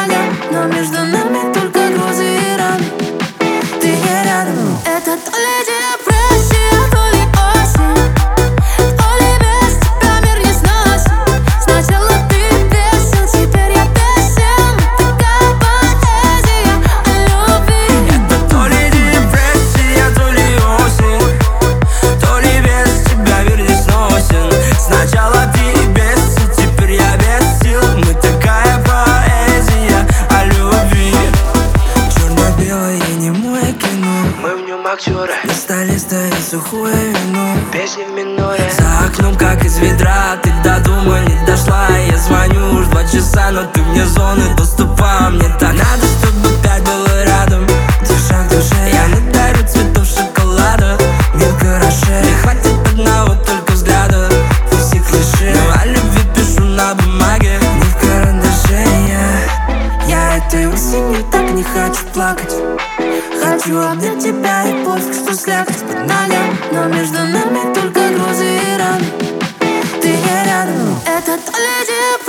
ногам, но между нами только грузы и раны. Ты не рядом. Это то ли депрессия, то ли осень, то ли без тебя мир не сносит. Сначала ты бесен, теперь я бесен. Такая поэзия о любви. Это то ли депрессия, то ли осень, то ли без тебя мир не сносен. Сначала ты бесен, теперь я без сил. Мы такая поэзия о любви. Черно-белое немое кино, Мы в нем актеры, на столе стоит сухое вино. песни в миноре. За окном как из ведра, ты до дома не дошла. Я звоню уж 2 часа, но ты вне зоны доступа. Мне так надо, чтобы 5 было рядом. Душа к душе, я надарю цветов шоколада. Милка Роше, не хватит одного только взгляда. Все клише, но о любви пишу на бумаге, не в карандаше. Я этой осенью так не хочу плакать. Хочу обнять тебя и пофиг, что слякоть под ногам, Но между нами только грузы и раны. Ты не рядом. Это то ли депрессия,